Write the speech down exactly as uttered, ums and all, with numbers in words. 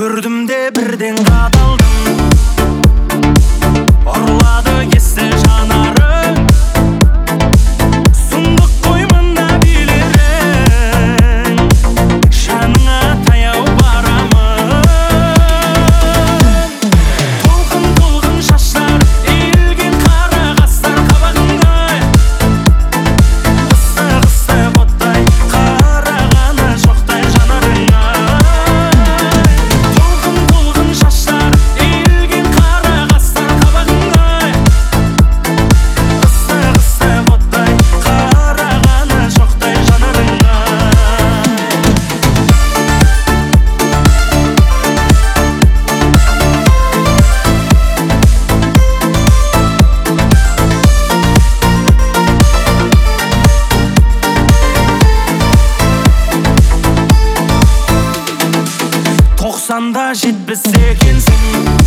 көрдім де бірден қадалдым. Ұрлады есті жанарың, сұмдық қой мына билерің, жаныңа таяу барамын. Толқын толқын шаштар, иілген қара қастар қабағыңа, қысты қысты оттай қарағаны жоқтай жанарыңа. Толқын толқын шаштар, иілген қара қастар қабағыңа, қысты қысты оттай қарағаны жоқтай жанарыңа. Тоқсанда жетпіс екенсің,